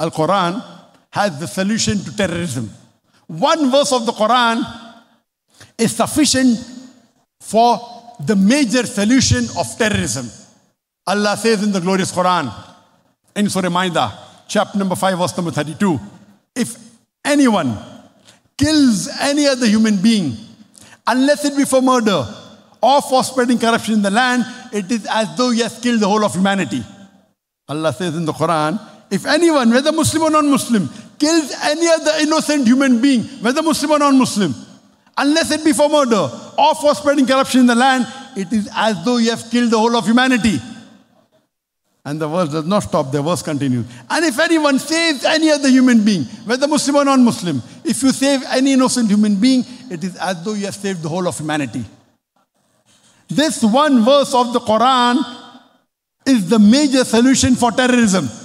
Al-Quran has the solution to terrorism. One verse of the Quran is sufficient for the major solution of terrorism. Allah says in the glorious Quran, in Surah Ma'idah, chapter number 5, verse number 32, if anyone kills any other human being, unless it be for murder or for spreading corruption in the land, it is as though he has killed the whole of humanity. Allah says in the Quran, if anyone, whether Muslim or non-Muslim, kills any other innocent human being, whether Muslim or non-Muslim, unless it be for murder or for spreading corruption in the land, it is as though he has killed the whole of humanity. And the verse does not stop, the verse continues. And if anyone saves any other human being, whether Muslim or non-Muslim, if you save any innocent human being, it is as though you have saved the whole of humanity. This one verse of the Quran is the major solution for terrorism.